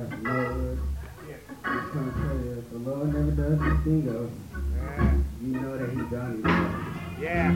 Lord, I'm trying to tell you, if the Lord never does this thing go, you know that He done it. Yeah.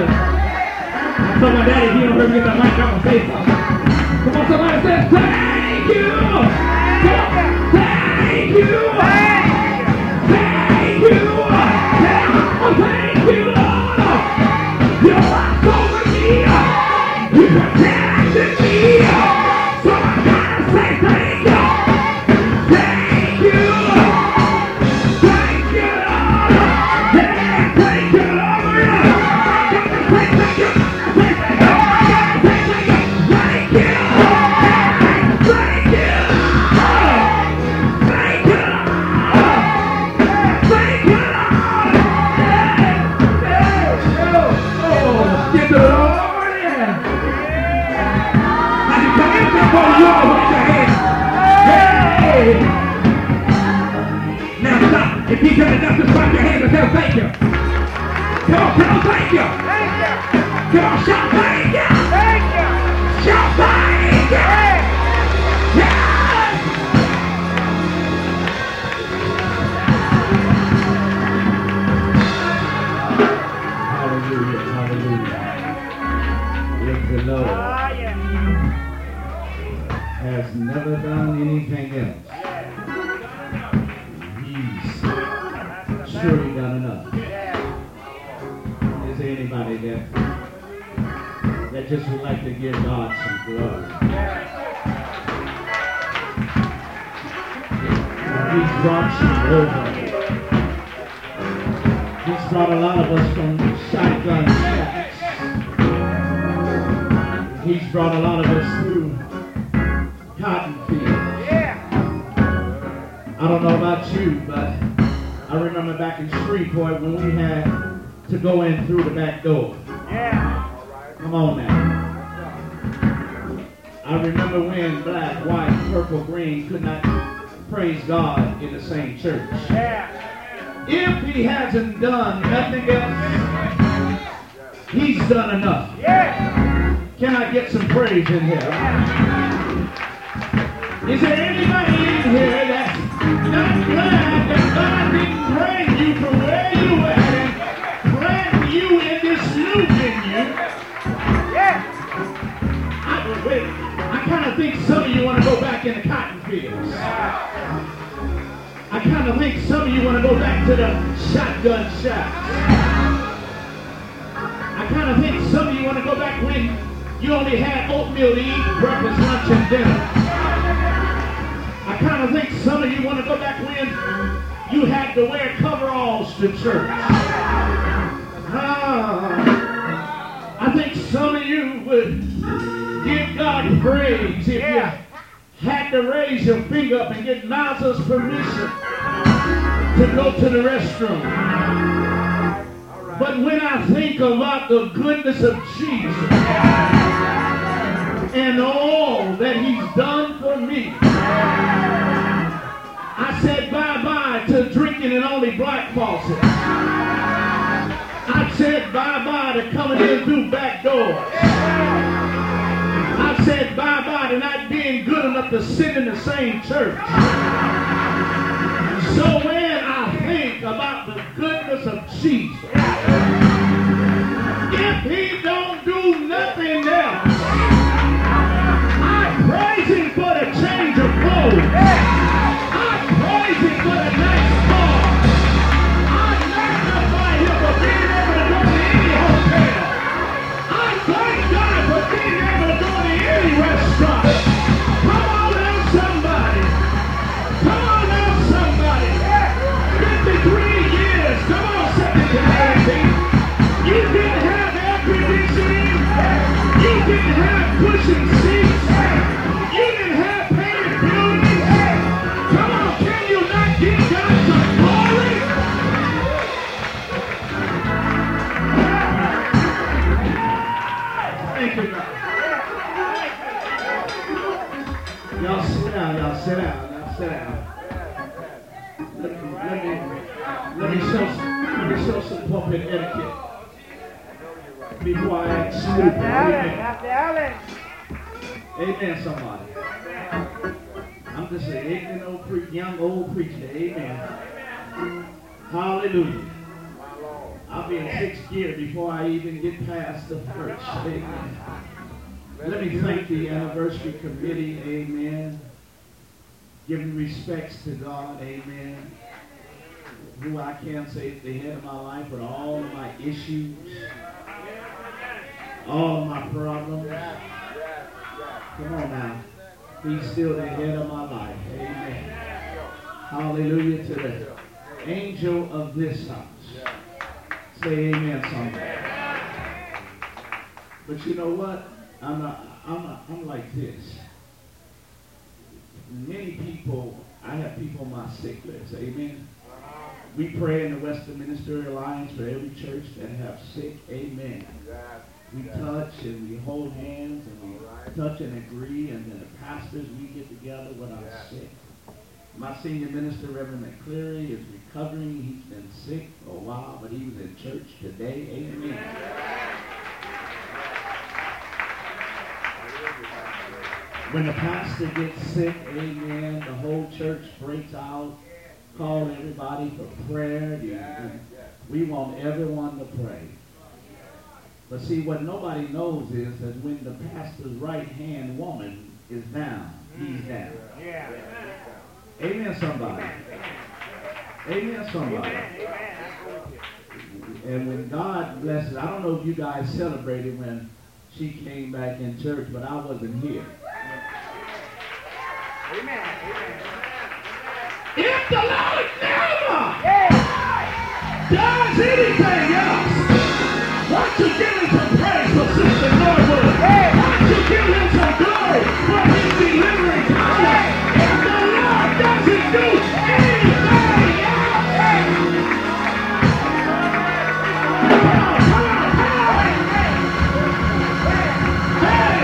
I told my daddy he don't hear me get the mic, I'm gonna say something. Come on, somebody say thank you. Thank you. Thank you. Thank you, Lord. You watched over me. You protected me. So I gotta say thank you. Thank you. Thank you, Lord. Yeah, thank you, Lord. I gotta say thank you. Thank you. Thank you. Thank you. Thank you. Thank you. Thank you. Get the Lord in. I can come in there for you all with your hands. Hey! Now stop. If he's gonna just clap your hands and say thank you. Come on, thank you. Thank you. Come on, shout thank you. Thank you. Shout thank you. Yeah. Hallelujah, hallelujah. If the Lord has never done anything else, He's surely done enough. Is there anybody that just would like to give God some glory? He's brought you over. He's brought a lot of us from shotgun shacks. He's brought a lot of us through cotton fields. I don't know about you, but I remember back in Shreveport when we had to go in through the back door. Come on now. I remember when black, white, purple, green could not praise God in the same church. If He hasn't done nothing else, He's done enough. Can I get some praise in here? Is there anybody in here that's not glad that God didn't bring you from where you were and plant you in this new venue? I kind of think some of you want to go back in the cotton fields. I kind of think some of you want to go back to the shotgun shacks. I kind of think some of you want to go back when you only had oatmeal to eat breakfast, lunch, and dinner. I kind of think some of you want to go back when you had to wear coveralls to church. I think some of you would give God praise if you had to raise your finger up and get Nazar's permission to go to the restroom. But when I think about the goodness of Jesus and all that He's done for me, I said bye-bye to drinking in only black faucets. I said bye-bye to coming in through back doors. I said bye-bye to not being good enough to sit in the same church. So when I think about the goodness of Jesus, if He don't do nothing else, I praise Him for the change of clothes. I praise Him for the nice car. I magnify Him for being able to go to any hotel. I thank God for being able to go to any restaurant. Come on now, somebody. Come on now, somebody. 53 years. Come on, second to 18. You didn't have air conditioning. You didn't have cushion seats. You didn't have painted buildings. Come on, can you not give God some glory? Thank you, God. Y'all sit down, y'all sit down, y'all sit down. Let me show some pulpit etiquette before I act stupid. Amen. Amen, somebody. I'm just an ignorant old young old preacher. Amen. Hallelujah. I be in sixth gear before I even get past the first. Amen. Let me thank the anniversary committee. Amen. Giving respects to God. Amen. Who I can't say is the head of my life, but all of my issues, all of my problems. Come on now. He's still the head of my life. Amen. Hallelujah to the angel of this house. Say amen somebody. But you know what? I'm like this. Many people, I have people on my sick list. Amen. We pray in the Western Ministerial Alliance for every church that have sick. Amen. We touch and we hold hands and we touch and agree, and then the pastors, we get together when I'm sick. My senior minister, Reverend McCleary, is recovering. He's been sick for a while, but he was in church today. Amen. When the pastor gets sick, amen, the whole church breaks out, call everybody for prayer. We want everyone to pray. But see, what nobody knows is that when the pastor's right-hand woman is down, he's down. Amen, somebody. Amen, somebody. And when God blesses, I don't know if you guys celebrated when she came back in church, but I wasn't here. Amen. If the Lord never does anything else, why don't you give him some praise for Sister Norwood? Why don't you give him some glory for his delivering power? If the Lord doesn't do anything else, come on. Hey.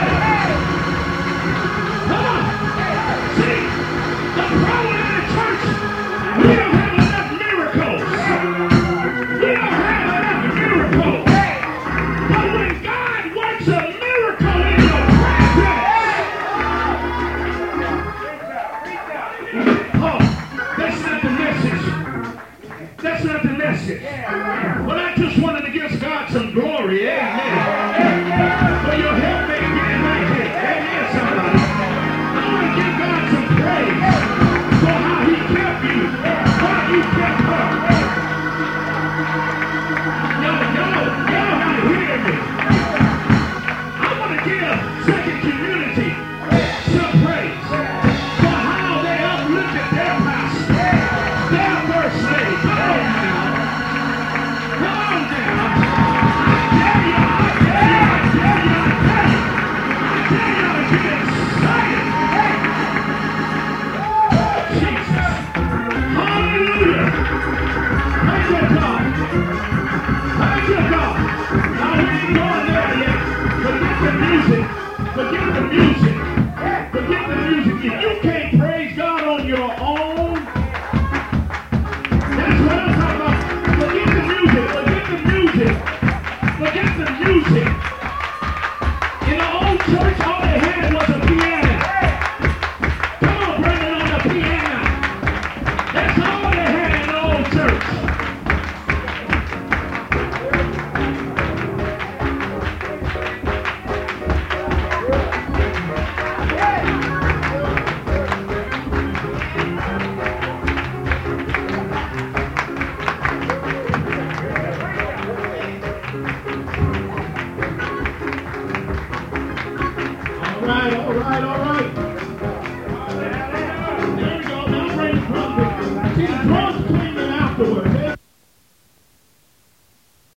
Come on. See, the problem in the church, we don't have enough miracles. We don't have enough miracles. But when God works a miracle in your presence, oh, that's not the message. That's not the message. But I just wanted to give God some glory. Amen. For your help may be enlightened. Amen, somebody. I want to give God some praise for how he kept you, how you kept her. Y'all gotta hear me. I want to give Second Community some praise for how they uplifted their pastor, their first lady. Come on now. Come on now. I dare y'all to get excited. Jesus. Hallelujah. Praise your God. Praise your God. Now we ain't going there yet. Forget the music. Forget the music. Forget the music. If you can't praise God on your own, that's what I'm talking about. Forget the music. Forget the music. Forget the music. In the old church, all they had was a piano. Come on, bring it on the piano. That's all they had in the old church. All right.